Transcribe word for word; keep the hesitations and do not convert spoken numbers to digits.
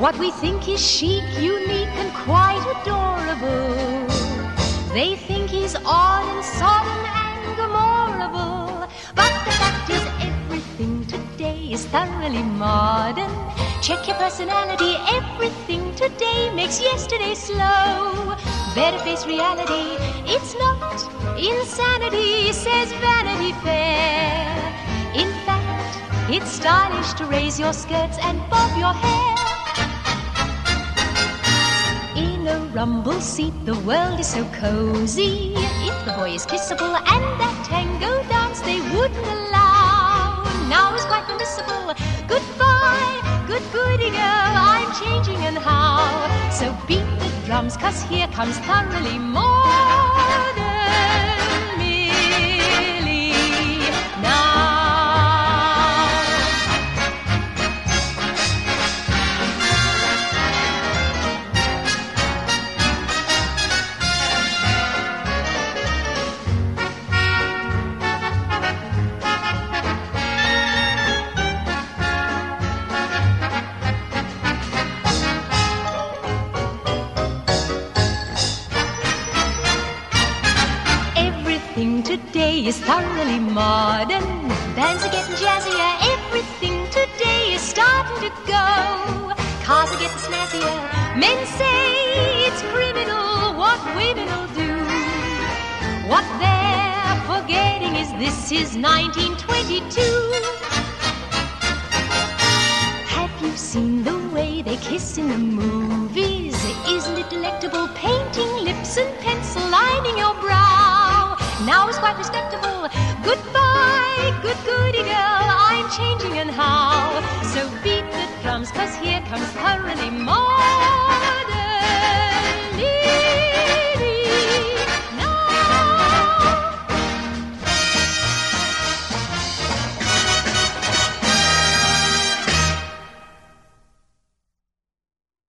What we think is chic, unique, and quite adorable, they think he's odd and sodden and glamorable. But the fact is, everything today is thoroughly modern. Check your personality, everything today makes yesterday slow. Better face reality, it's not insanity, says Vanity Fair. In fact, it's stylish to raise your skirts and bob your hair. In a rumble seat, the world is so cozy. If the boy is kissable and that tango dance they wouldn't allow, now is quite permissible. Goodbye, good goody girl, I'm changing and how. So beat the drums, 'cause here comes thoroughly modern Millie now. Today is thoroughly modern. Bands are getting jazzier. Everything today is starting to go. Cars are getting snazzier. Men say it's criminal what women will do. What they're forgetting is this is nineteen twenty-two. Have you seen the way they kiss in the movies? Isn't it delectable? Painting lips and pencil lining your brow. Now is quite respectable. Goodbye, good goody girl, I'm changing and how. So beat the drums, 'cause here comes thoroughly more.